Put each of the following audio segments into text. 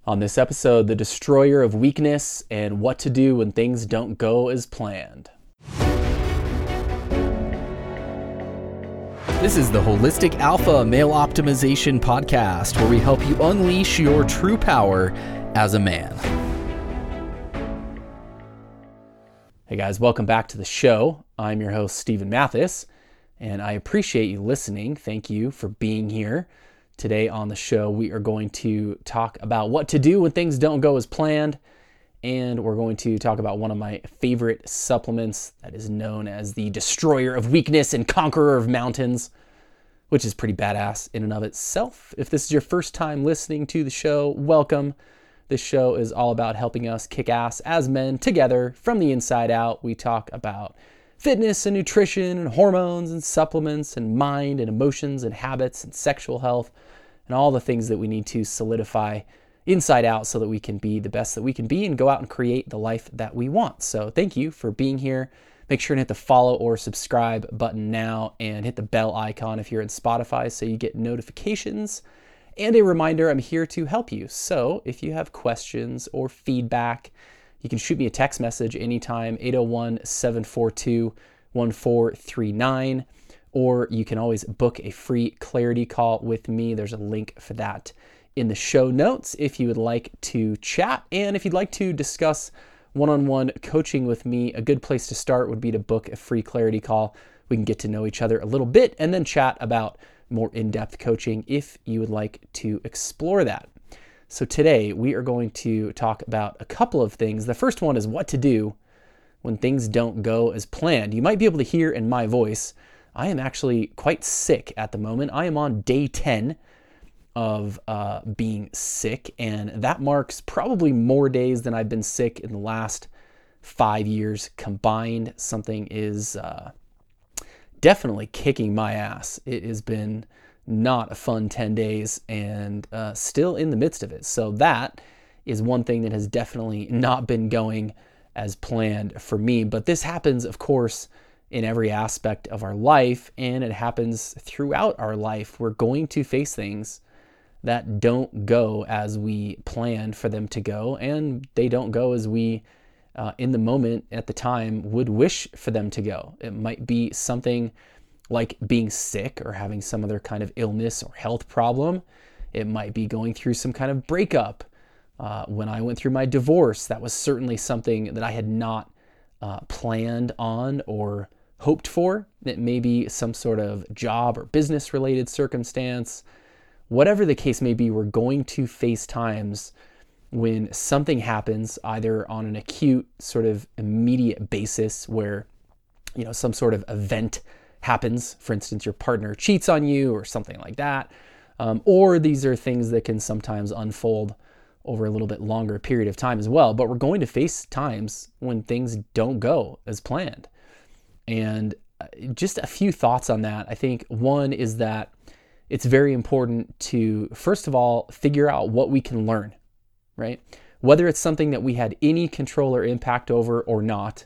On this episode, the destroyer of weakness and what to do when things don't go as planned. This is the Holistic Alpha Male Optimization Podcast, where we help you unleash your true power as a man. Hey guys, welcome back to the show. I'm your host, Stephen Mathis, and I appreciate you listening. Thank you for being here. Today on the show, we are going to talk about what to do when things don't go as planned, and we're going to talk about one of my favorite supplements that is known as the destroyer of weakness and conqueror of mountains, which is pretty badass in and of itself. If this is your first time listening to the show, welcome. This show is all about helping us kick ass as men together from the inside out. We talk about fitness and nutrition and hormones and supplements and mind and emotions and habits and sexual health and all the things that we need to solidify inside out so that we can be the best that we can be and go out and create the life that we want. So thank you for being here. Make sure to hit the follow or subscribe button now and hit the bell icon if you're in Spotify so you get notifications. And a reminder, I'm here to help you. So if you have questions or feedback, you can shoot me a text message anytime, 801-742-1439, or you can always book a free clarity call with me. There's a link for that in the show notes if you would like to chat. And if you'd like to discuss one-on-one coaching with me, a good place to start would be to book a free clarity call. We can get to know each other a little bit and then chat about more in-depth coaching if you would like to explore that. So today we are going to talk about a couple of things. The first one is what to do when things don't go as planned. You might be able to hear in my voice, I am actually quite sick at the moment. I am on day 10 of being sick, and that marks probably more days than I've been sick in the last 5 years combined. Something is definitely kicking my ass. It has been not a fun 10 days and still in the midst of it. So that is one thing that has definitely not been going as planned for me. But this happens, of course, in every aspect of our life, and it happens throughout our life. We're going to face things that don't go as we planned for them to go, and they don't go as we, in the moment, at the time, would wish for them to go. It might be something like being sick or having some other kind of illness or health problem. It might be going through some kind of breakup. When I went through my divorce, that was certainly something that I had not planned on or hoped for. It may be some sort of job or business related circumstance. Whatever the case may be, we're going to face times when something happens either on an acute sort of immediate basis where, some sort of event happens. For instance, your partner cheats on you or something like that. Or these are things that can sometimes unfold over a little bit longer period of time as well. But we're going to face times when things don't go as planned. And just a few thoughts on that. I think one is that it's very important to, first of all, figure out what we can learn, right? Whether it's something that we had any control or impact over or not,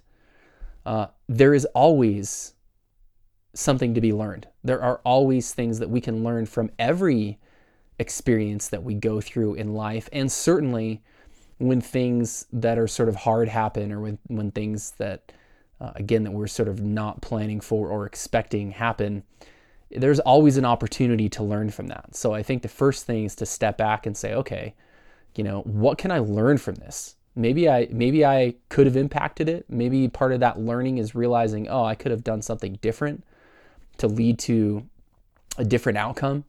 there is always something to be learned. There are always things that we can learn from every experience that we go through in life. And certainly when things that are sort of hard happen, or when things that, again, that we're sort of not planning for or expecting happen, there's always an opportunity to learn from that. So I think the first thing is to step back and say, okay, what can I learn from this? Maybe I could have impacted it. Maybe part of that learning is realizing, I could have done something different to lead to a different outcome.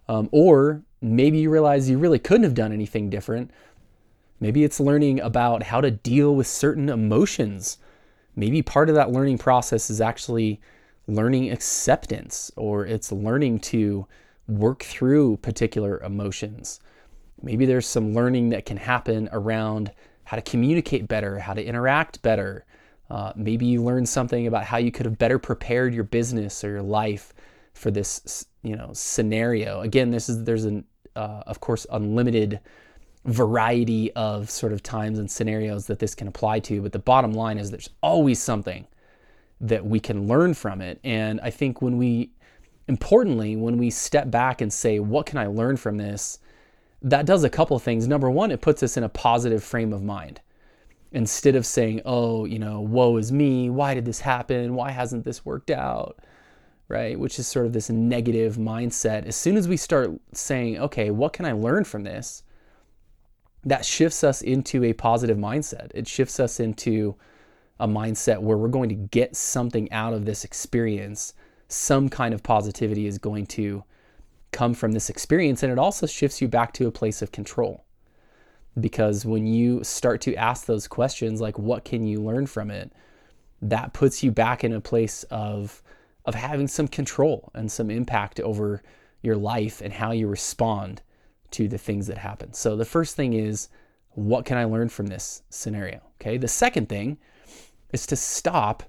Or maybe you realize you really couldn't have done anything different. Maybe it's learning about how to deal with certain emotions. Maybe part of that learning process is actually learning acceptance, or it's learning to work through particular emotions. Maybe there's some learning that can happen around how to communicate better, how to interact better. Maybe you learn something about how you could have better prepared your business or your life for this, scenario. Again, there's of course, unlimited variety of sort of times and scenarios that this can apply to, but the bottom line is there's always something that we can learn from it. And I think when we step back and say, what can I learn from this? that does a couple things. Number one, it puts us in a positive frame of mind. Instead of saying, oh, woe is me, why did this happen? Why hasn't this worked out? Right? Which is sort of this negative mindset. As soon as we start saying, okay, what can I learn from this? That shifts us into a positive mindset. It shifts us into a mindset where we're going to get something out of this experience. Some kind of positivity is going to come from this experience. And it also shifts you back to a place of control. Because when you start to ask those questions, like what can you learn from it, that puts you back in a place of having some control and some impact over your life and how you respond to the things that happen. So the first thing is, what can I learn from this scenario? Okay. The second thing is to stop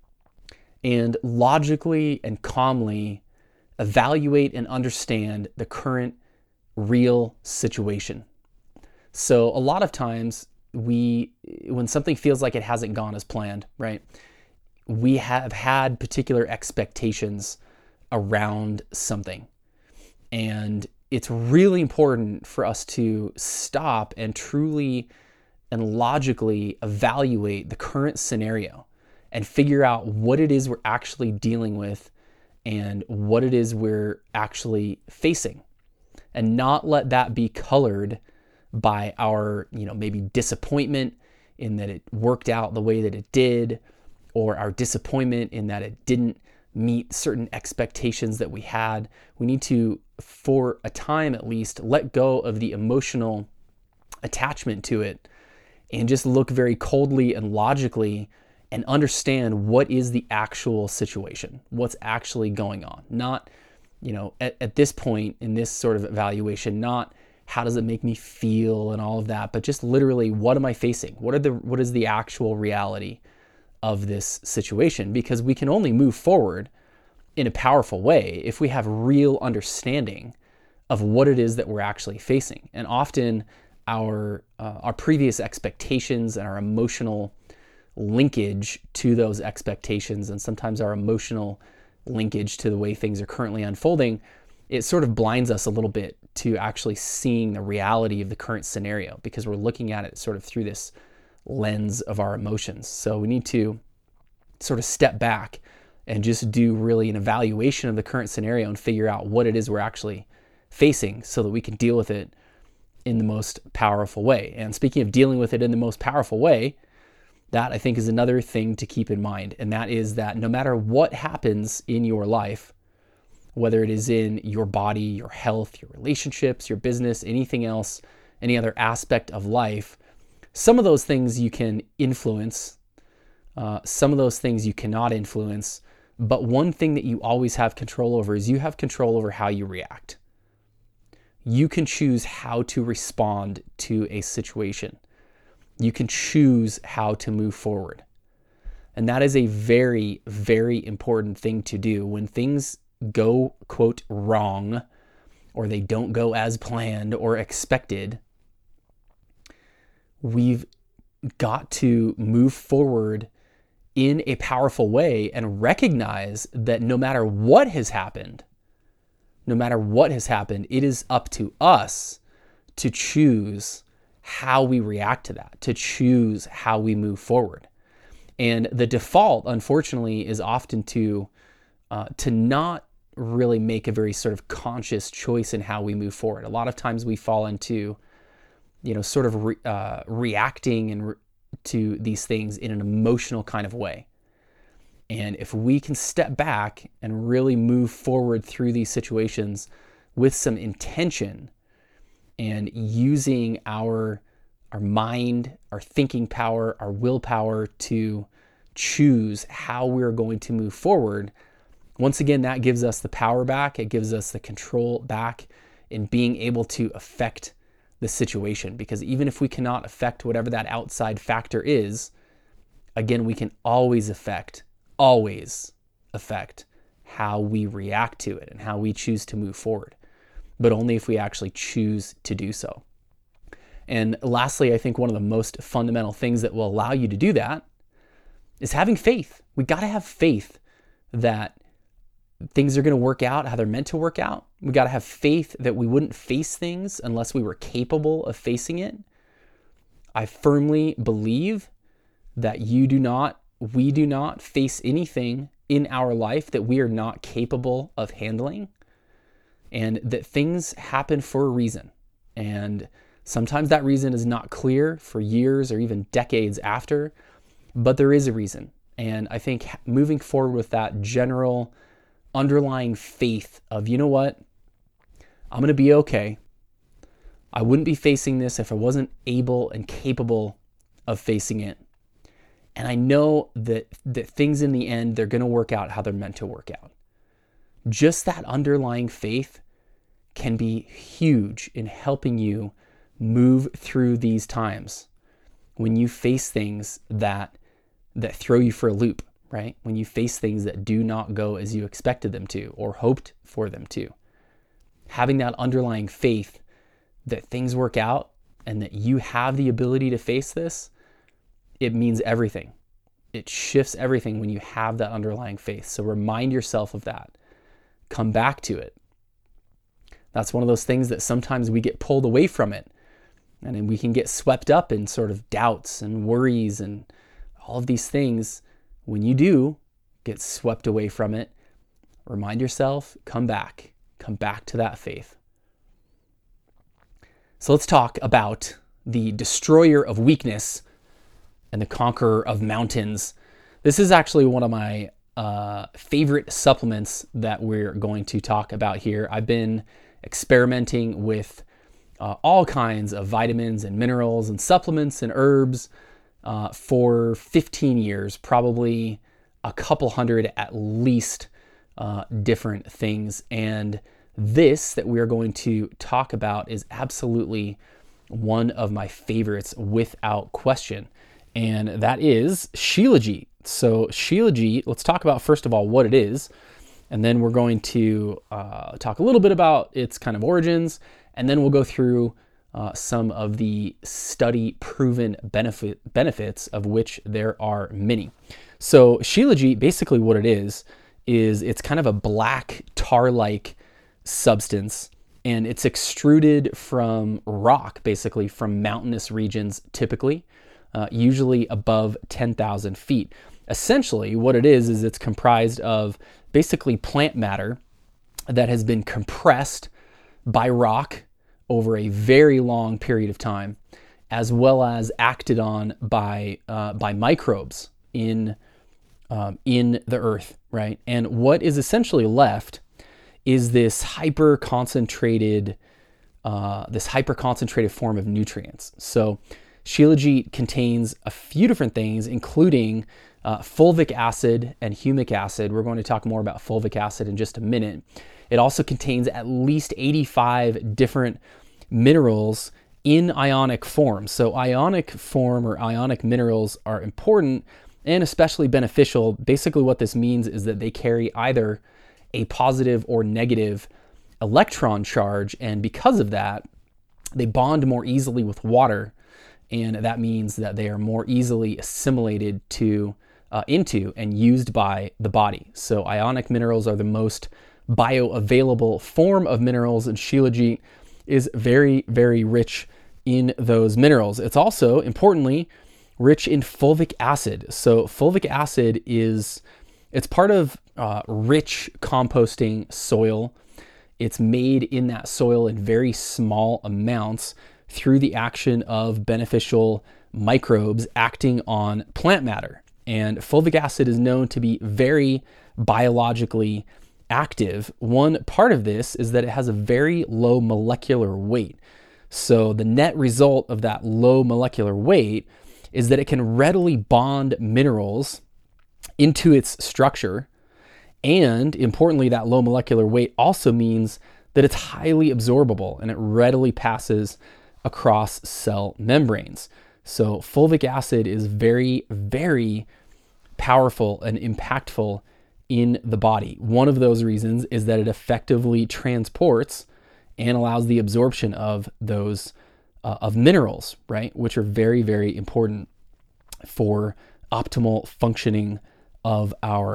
and logically and calmly evaluate and understand the current real situation. So a lot of times when something feels like it hasn't gone as planned, right? We have had particular expectations around something. And it's really important for us to stop and truly and logically evaluate the current scenario and figure out what it is we're actually dealing with and what it is we're actually facing, and not let that be colored by our, maybe disappointment in that it worked out the way that it did, or our disappointment in that it didn't meet certain expectations that we had. We need to, for a time at least, let go of the emotional attachment to it and just look very coldly and logically and understand what is the actual situation, what's actually going on. Not, at this point in this sort of evaluation, not how does it make me feel and all of that, but just literally, what am I facing? What is the actual reality of this situation? Because we can only move forward in a powerful way if we have real understanding of what it is that we're actually facing. And often our previous expectations and our emotional linkage to those expectations, and sometimes our emotional linkage to the way things are currently unfolding, it sort of blinds us a little bit to actually seeing the reality of the current scenario, because we're looking at it sort of through this lens of our emotions. So we need to sort of step back and just do really an evaluation of the current scenario and figure out what it is we're actually facing so that we can deal with it in the most powerful way. And speaking of dealing with it in the most powerful way, that I think is another thing to keep in mind. And that is that no matter what happens in your life, whether it is in your body, your health, your relationships, your business, anything else, any other aspect of life, some of those things you can influence, some of those things you cannot influence. But one thing that you always have control over is you have control over how you react. You can choose how to respond to a situation. You can choose how to move forward. And that is a very, very important thing to do. When things go, quote, wrong, or they don't go as planned or expected, we've got to move forward in a powerful way and recognize that no matter what has happened, it is up to us to choose how we react to that, to choose how we move forward. And the default, unfortunately, is often to not really make a very sort of conscious choice in how we move forward. A lot of times we fall into, sort of reacting to these things in an emotional kind of way. And if we can step back and really move forward through these situations with some intention and using our mind, our thinking power, our willpower to choose how we're going to move forward, once again, that gives us the power back. It gives us the control back in being able to affect the situation. Because even if we cannot affect whatever that outside factor is, again, we can always affect how we react to it and how we choose to move forward, but only if we actually choose to do so. And lastly, I think one of the most fundamental things that will allow you to do that is having faith. We got to have faith that things are going to work out how they're meant to work out. We got to have faith that we wouldn't face things unless we were capable of facing it. I firmly believe that we do not face anything in our life that we are not capable of handling, and that things happen for a reason. And sometimes that reason is not clear for years or even decades after, but there is a reason. And I think moving forward with that general underlying faith of, you know what, I'm going to be okay. I wouldn't be facing this if I wasn't able and capable of facing it. And I know that things in the end, they're going to work out how they're meant to work out. Just that underlying faith can be huge in helping you move through these times when you face things that throw you for a loop, right? When you face things that do not go as you expected them to or hoped for them to. Having that underlying faith that things work out and that you have the ability to face this, it means everything. It shifts everything when you have that underlying faith. So remind yourself of that. Come back to it. That's one of those things that sometimes we get pulled away from it. And then we can get swept up in sort of doubts and worries and all of these things. When you do get swept away from it, remind yourself, come back to that faith. So let's talk about the destroyer of weakness and the conqueror of mountains. This is actually one of my favorite supplements that we're going to talk about here. I've been experimenting with all kinds of vitamins and minerals and supplements and herbs for 15 years, probably a couple hundred at least different things. And this that we are going to talk about is absolutely one of my favorites without question. And that is Shilajit. So Shilajit, let's talk about first of all what it is. And then we're going to talk a little bit about its kind of origins. And then we'll go through some of the study-proven benefits, of which there are many. So Shilajit, basically what it is it's kind of a black tar-like substance, and it's extruded from rock, basically from mountainous regions, typically, usually above 10,000 feet. Essentially, what it is it's comprised of basically plant matter that has been compressed by rock over a very long period of time, as well as acted on by microbes in the earth, right? And what is essentially left is this hyper concentrated form of nutrients. So Shilajit contains a few different things, including fulvic acid and humic acid. We're going to talk more about fulvic acid in just a minute. It also contains at least 85 different minerals in ionic form. So ionic form or ionic minerals are important and especially beneficial. Basically what this means is that they carry either a positive or negative electron charge, and because of that, they bond more easily with water, and that means that they are more easily assimilated into and used by the body. So ionic minerals are the most bioavailable form of minerals, and Shilajit is very, very rich in those minerals. It's also, importantly, rich in fulvic acid. So fulvic acid it's part of rich composting soil. It's made in that soil in very small amounts through the action of beneficial microbes acting on plant matter. And fulvic acid is known to be very biologically active. One part of this is that it has a very low molecular weight. So the net result of that low molecular weight is that it can readily bond minerals into its structure. And importantly, that low molecular weight also means that it's highly absorbable and it readily passes across cell membranes. So fulvic acid is very, very powerful and impactful in the body. One of those reasons is that it effectively transports and allows the absorption of those of minerals, right, which are very, very important for optimal functioning of our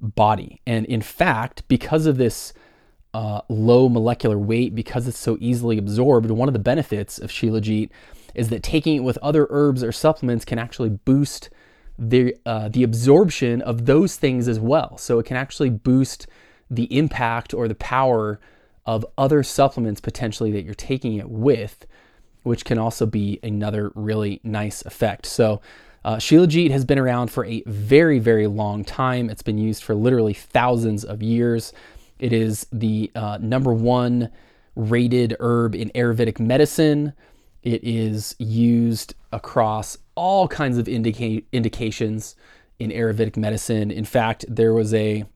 body. And in fact, because of this low molecular weight, because it's so easily absorbed, one of the benefits of Shilajit is that taking it with other herbs or supplements can actually boost the absorption of those things as well. So it can actually boost the impact or the power of other supplements potentially that you're taking it with, which can also be another really nice effect. So Shilajit has been around for a very, very long time. It's been used for literally thousands of years. It is the number one rated herb in Ayurvedic medicine. It is used across all kinds of indications in Ayurvedic medicine. In fact, there was a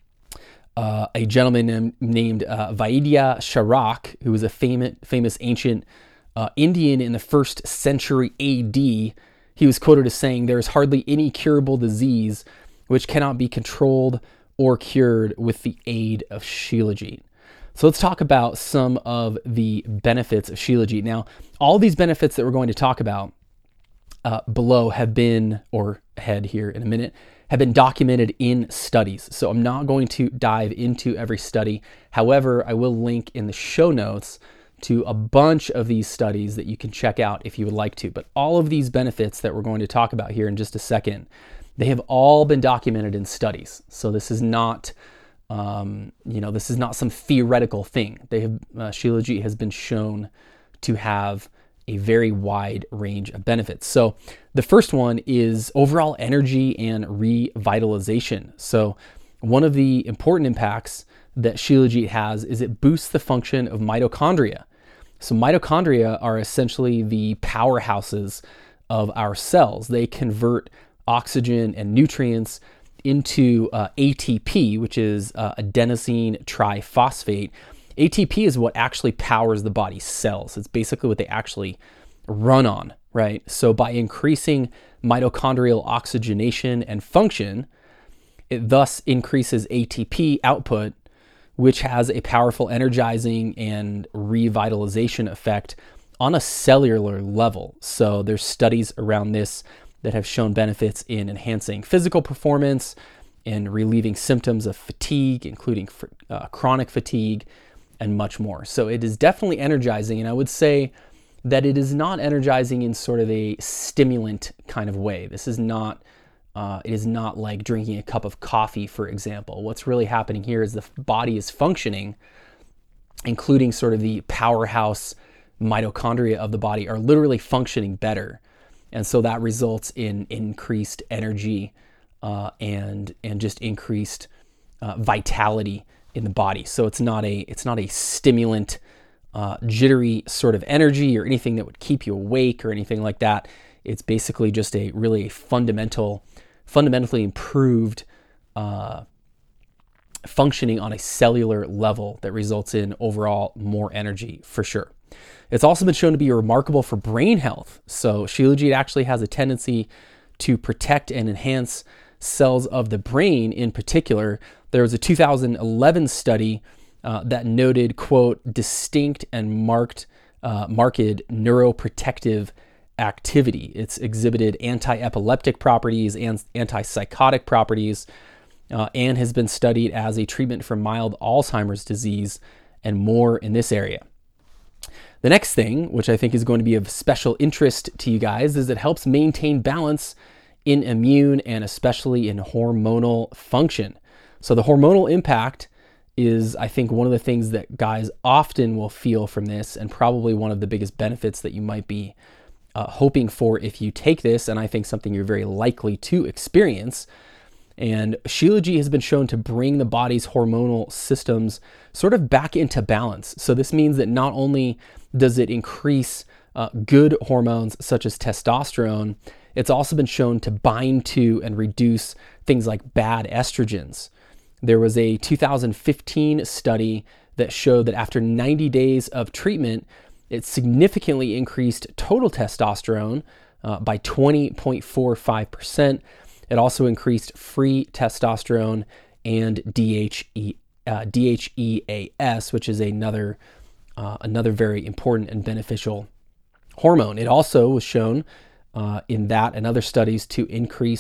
gentleman named Vaidya Charak, who was a famous ancient Indian in the 1st century AD. He was quoted as saying, "There is hardly any curable disease which cannot be controlled or cured with the aid of Shilajit." So let's talk about some of the benefits of Shilajit. Now, all these benefits that we're going to talk about below have been, or ahead here in a minute, have been documented in studies. So I'm not going to dive into every study. However, I will link in the show notes to a bunch of these studies that you can check out if you would like to. But all of these benefits that we're going to talk about here in just a second, they have all been documented in studies. So this is not, this is not some theoretical thing. Shilajit has been shown to have a very wide range of benefits. So the first one is overall energy and revitalization. So one of the important impacts that Shilajit has is it boosts the function of mitochondria. So mitochondria are essentially the powerhouses of our cells. They convert oxygen and nutrients into ATP, which is adenosine triphosphate. ATP is what actually powers the body's cells. It's basically what they actually run on, right? So by increasing mitochondrial oxygenation and function, it thus increases ATP output, which has a powerful energizing and revitalization effect on a cellular level. So there's studies around this that have shown benefits in enhancing physical performance and relieving symptoms of fatigue, including chronic fatigue, and much more. So it is definitely energizing, and I would say that it is not energizing in sort of a stimulant kind of way. This is not, it is not like drinking a cup of coffee, for example. What's really happening here is the body is functioning, including sort of the powerhouse mitochondria of the body are literally functioning better. And so that results in increased energy and just increased vitality in the body. So it's not a stimulant, jittery sort of energy or anything that would keep you awake or anything like that. It's basically just a really fundamentally improved functioning on a cellular level that results in overall more energy for sure. It's also been shown to be remarkable for brain health. So Shilajit actually has a tendency to protect and enhance cells of the brain in particular. There was a 2011 study that noted, quote, distinct and marked neuroprotective activity. It's exhibited anti-epileptic properties and antipsychotic properties and has been studied as a treatment for mild Alzheimer's disease and more in this area. The next thing, which I think is going to be of special interest to you guys, is it helps maintain balance in immune and especially in hormonal function. So the hormonal impact is, I think, one of the things that guys often will feel from this, and probably one of the biggest benefits that you might be hoping for if you take this, and I think something you're very likely to experience. And Shilajit has been shown to bring the body's hormonal systems sort of back into balance. So this means that not only does it increase good hormones such as testosterone, it's also been shown to bind to and reduce things like bad estrogens. There was a 2015 study that showed that after 90 days of treatment, it significantly increased total testosterone by 20.45%. It also increased free testosterone and DHEAS, which is another very important and beneficial hormone. It also was shown in that and other studies to increase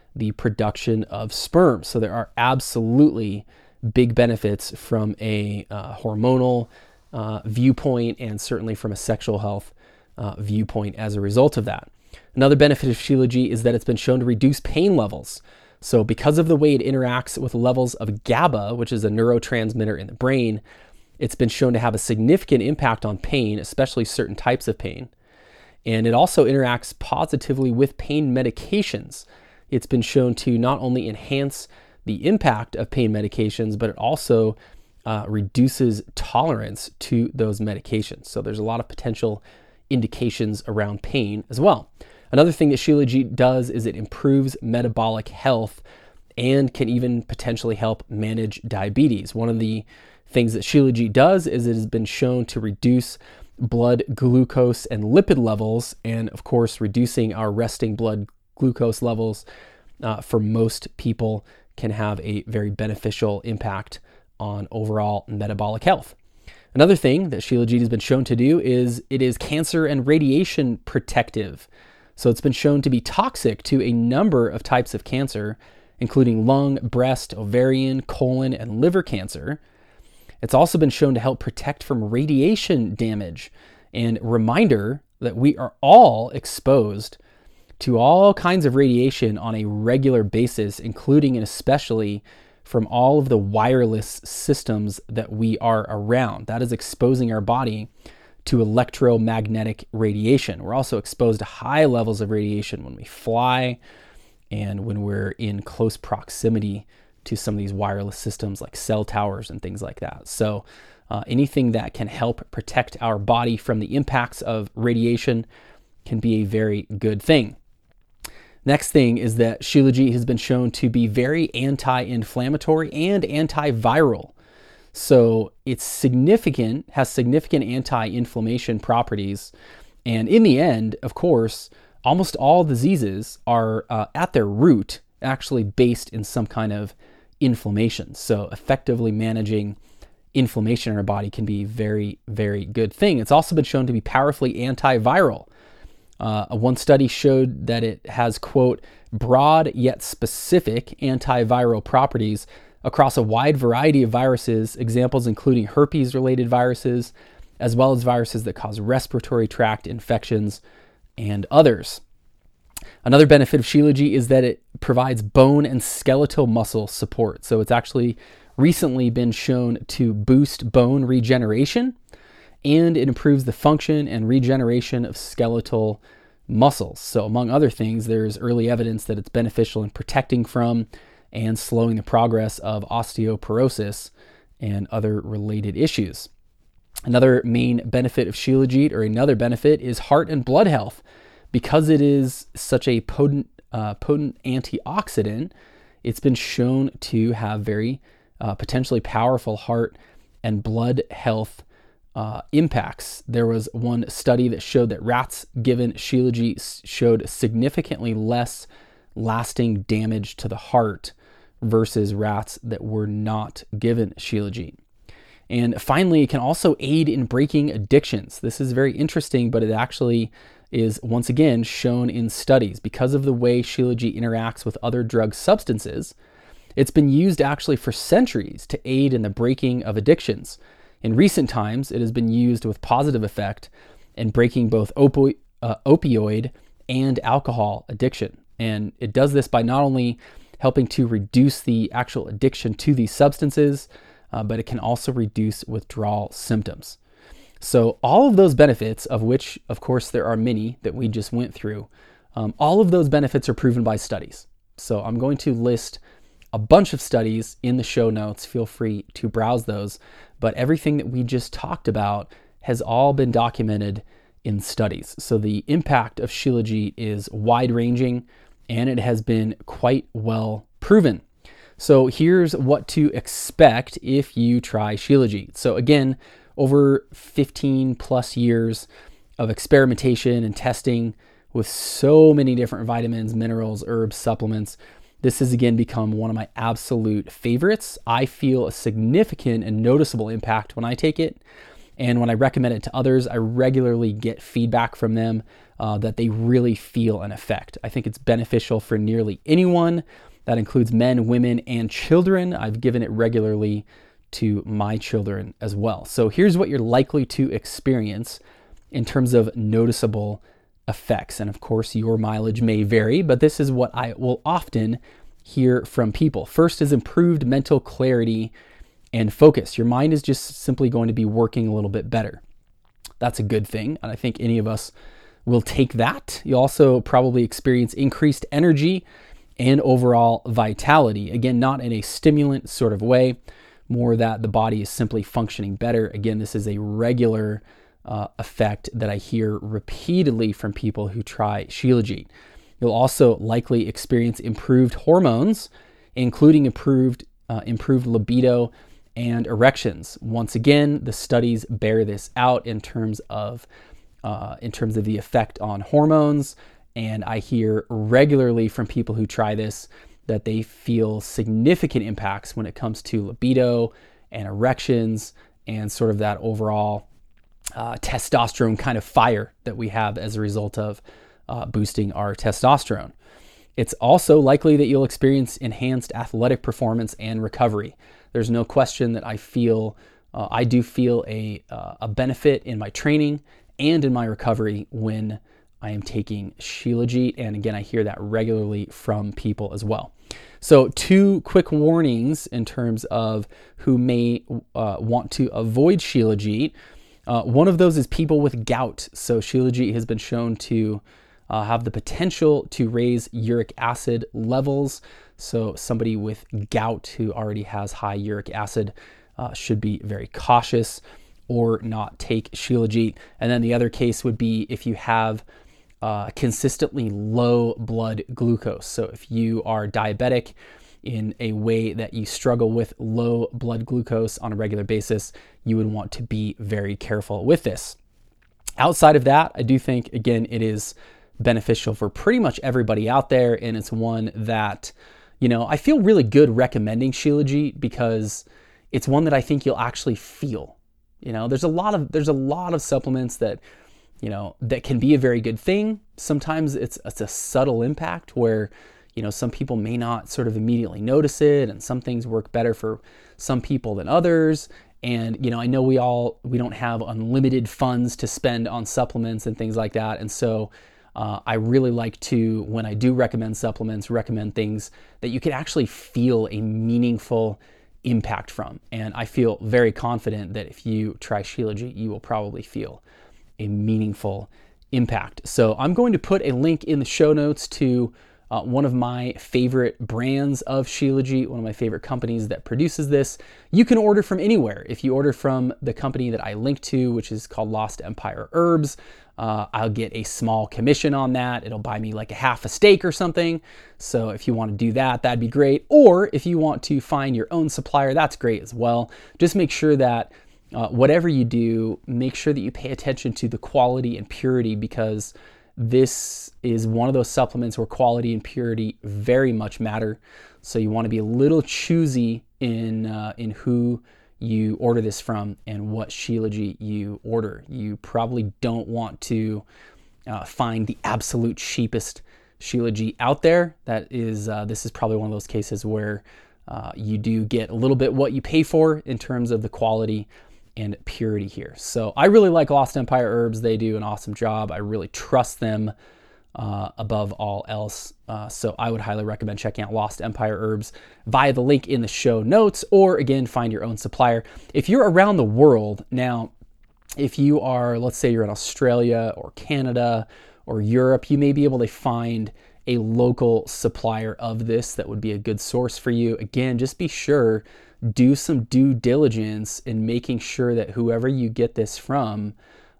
the production of sperm. So there are absolutely big benefits from a hormonal viewpoint, and certainly from a sexual health viewpoint as a result of that. Another benefit of Shilajit is that it's been shown to reduce pain levels. So because of the way it interacts with levels of GABA, which is a neurotransmitter in the brain, it's been shown to have a significant impact on pain, especially certain types of pain. And it also interacts positively with pain medications. It's been shown to not only enhance the impact of pain medications, but it also reduces tolerance to those medications. So there's a lot of potential indications around pain as well. Another thing that Shilajit does is it improves metabolic health and can even potentially help manage diabetes. One of the things that Shilajit does is it has been shown to reduce blood glucose and lipid levels, and of course, reducing our resting blood glucose levels for most people can have a very beneficial impact on overall metabolic health. Another thing that Shilajit has been shown to do is it is cancer and radiation protective. So it's been shown to be toxic to a number of types of cancer, including lung, breast, ovarian, colon, and liver cancer. It's also been shown to help protect from radiation damage, and reminder that we are all exposed to all kinds of radiation on a regular basis, including and especially from all of the wireless systems that we are around. That is exposing our body to electromagnetic radiation. We're also exposed to high levels of radiation when we fly and when we're in close proximity to some of these wireless systems like cell towers and things like that. So anything that can help protect our body from the impacts of radiation can be a very good thing. Next thing is that Shilajit has been shown to be very anti-inflammatory and antiviral. So it's has significant anti-inflammation properties. And in the end, of course, almost all diseases are at their root actually based in some kind of inflammation. So effectively managing inflammation in our body can be a very, very good thing. It's also been shown to be powerfully antiviral. One study showed that it has, quote, broad yet specific antiviral properties across a wide variety of viruses, examples including herpes-related viruses, as well as viruses that cause respiratory tract infections and others. Another benefit of Shilajit is that it provides bone and skeletal muscle support. So it's actually recently been shown to boost bone regeneration, and it improves the function and regeneration of skeletal muscles. So among other things, there's early evidence that it's beneficial in protecting from and slowing the progress of osteoporosis and other related issues. Another main benefit of Shilajit, or another benefit, is heart and blood health. Because it is such a potent antioxidant, it's been shown to have very potentially powerful heart and blood health impacts. There was one study that showed that rats given Shilajit showed significantly less lasting damage to the heart versus rats that were not given Shilajit. And finally, it can also aid in breaking addictions. This is very interesting, but it actually is once again shown in studies. Because of the way Shilajit interacts with other drug substances, it's been used actually for centuries to aid in the breaking of addictions. In recent times, it has been used with positive effect in breaking both opioid and alcohol addiction. And it does this by not only helping to reduce the actual addiction to these substances, but it can also reduce withdrawal symptoms. So all of those benefits, of which, of course, there are many that we just went through, all of those benefits are proven by studies. So I'm going to list a bunch of studies in the show notes. Feel free to browse those. But everything that we just talked about has all been documented in studies. So the impact of Shilajit is wide-ranging, and it has been quite well proven. So here's what to expect if you try Shilajit. So again, over 15 plus years of experimentation and testing with so many different vitamins, minerals, herbs, supplements, this has again become one of my absolute favorites. I feel a significant and noticeable impact when I take it. And when I recommend it to others, I regularly get feedback from them that they really feel an effect. I think it's beneficial for nearly anyone. That includes men, women, and children. I've given it regularly to my children as well. So here's what you're likely to experience in terms of noticeable effects. And of course, your mileage may vary, but this is what I will often hear from people. First is improved mental clarity and focus. Your mind is just simply going to be working a little bit better. That's a good thing, and I think any of us will take that. You also probably experience increased energy and overall vitality. Again, not in a stimulant sort of way, more that the body is simply functioning better. Again, this is a regular effect that I hear repeatedly from people who try Shilajit. You'll also likely experience improved hormones, including improved libido and erections. Once again, the studies bear this out in terms of the effect on hormones. And I hear regularly from people who try this that they feel significant impacts when it comes to libido and erections and sort of that overall testosterone kind of fire that we have as a result of boosting our testosterone. It's also likely that you'll experience enhanced athletic performance and recovery. There's no question that I do feel a benefit in my training and in my recovery when I am taking Shilajit. And again, I hear that regularly from people as well. So 2 quick warnings in terms of who may want to avoid Shilajit. One of those is people with gout. So Shilajit has been shown to have the potential to raise uric acid levels. So somebody with gout who already has high uric acid should be very cautious or not take Shilajit. And then the other case would be if you have consistently low blood glucose. So if you are diabetic in a way that you struggle with low blood glucose on a regular basis, you would want to be very careful with this. Outside of that, I do think, again, it is beneficial for pretty much everybody out there. And it's one that, I feel really good recommending Shilajit because it's one that I think you'll actually feel. There's a lot of supplements that, that can be a very good thing. Sometimes it's a subtle impact where, some people may not sort of immediately notice it, and some things work better for some people than others. And, I know we don't have unlimited funds to spend on supplements and things like that. And so I really like to, when I do recommend supplements, recommend things that you can actually feel a meaningful impact from. And I feel very confident that if you try Shilajit, you will probably feel a meaningful impact. So I'm going to put a link in the show notes to one of my favorite brands of Shilajit, one of my favorite companies that produces this. You can order from anywhere. If you order from the company that I link to, which is called Lost Empire Herbs, I'll get a small commission on that. It'll buy me like a half a steak or something. So if you want to do that, that'd be great. Or if you want to find your own supplier, that's great as well. Just make sure that whatever you do, make sure that you pay attention to the quality and purity, because this is one of those supplements where quality and purity very much matter. So you want to be a little choosy in who you order this from and what Shilajit you order. You probably don't want to find the absolute cheapest Shilajit out there. This is probably one of those cases where you do get a little bit what you pay for in terms of the quality and purity here. So I really like Lost Empire Herbs. They do an awesome job. I really trust them above all else. So I would highly recommend checking out Lost Empire Herbs via the link in the show notes, or again, find your own supplier. If you're around the world now, if you are, let's say you're in Australia or Canada or Europe, you may be able to find a local supplier of this that would be a good source for you. Again, just be sure, do some due diligence in making sure that whoever you get this from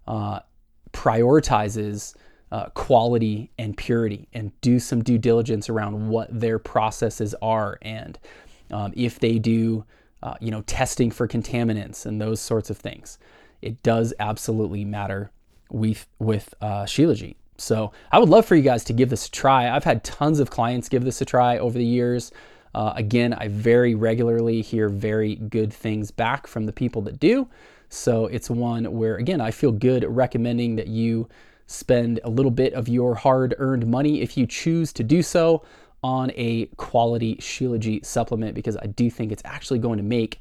prioritizes quality and purity, and do some due diligence around what their processes are, and if they do testing for contaminants and those sorts of things. It does absolutely matter with Shilajit. So I would love for you guys to give this a try. I've had tons of clients give this a try over the years. Again, I very regularly hear very good things back from the people that do. So it's one where, again, I feel good recommending that you spend a little bit of your hard-earned money, if you choose to do so, on a quality Shilajit supplement, because I do think it's actually going to make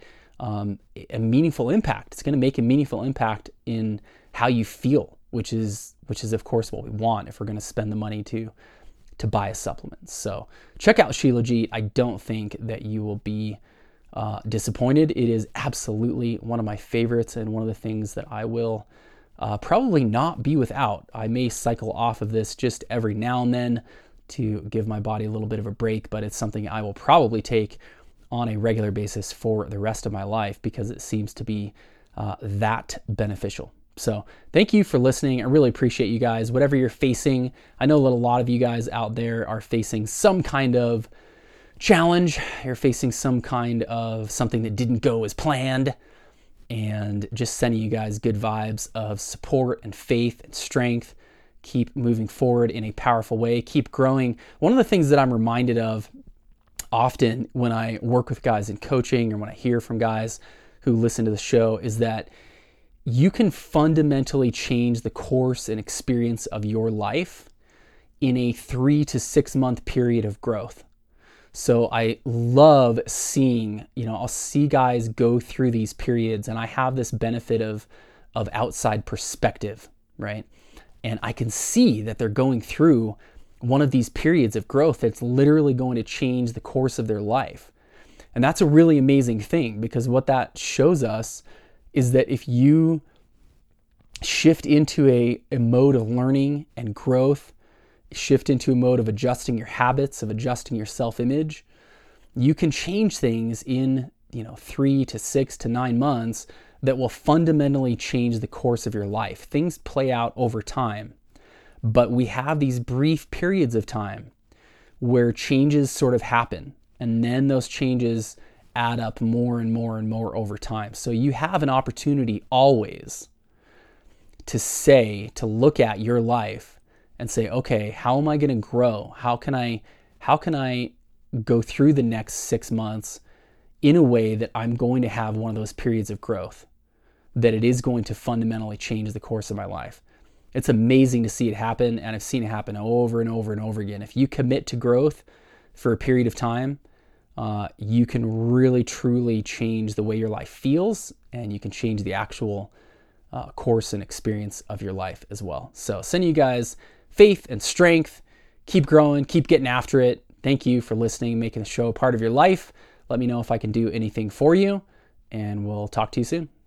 a meaningful impact. It's going to make a meaningful impact in how you feel, which is of course what we want if we're going to spend the money to buy a supplement. So check out Shilajit. I don't think that you will be disappointed. It is absolutely one of my favorites and one of the things that I will probably not be without. I may cycle off of this just every now and then to give my body a little bit of a break, but it's something I will probably take on a regular basis for the rest of my life because it seems to be that beneficial. So thank you for listening. I really appreciate you guys. Whatever you're facing, I know that a lot of you guys out there are facing some kind of challenge. You're facing some kind of something that didn't go as planned, and just sending you guys good vibes of support and faith and strength. Keep moving forward in a powerful way. Keep growing. One of the things that I'm reminded of often when I work with guys in coaching or when I hear from guys who listen to the show is that you can fundamentally change the course and experience of your life in a 3 to 6 month period of growth. So I love seeing, I'll see guys go through these periods, and I have this benefit of outside perspective, right? And I can see that they're going through one of these periods of growth that's literally going to change the course of their life. And that's a really amazing thing, because what that shows us is that if you shift into a mode of learning and growth, shift into a mode of adjusting your habits, of adjusting your self-image, you can change things in 3 to 6 to 9 months that will fundamentally change the course of your life. Things play out over time, but we have these brief periods of time where changes sort of happen, and then those changes add up more and more and more over time. So you have an opportunity always to look at your life and say, okay, how am I going to grow? How can I go through the next 6 months in a way that I'm going to have one of those periods of growth, that it is going to fundamentally change the course of my life? It's amazing to see it happen, and I've seen it happen over and over and over again. If you commit to growth for a period of time, you can really, truly change the way your life feels, and you can change the actual course and experience of your life as well. So sending you guys faith and strength. Keep growing, keep getting after it. Thank you for listening, making the show a part of your life. Let me know if I can do anything for you, and we'll talk to you soon.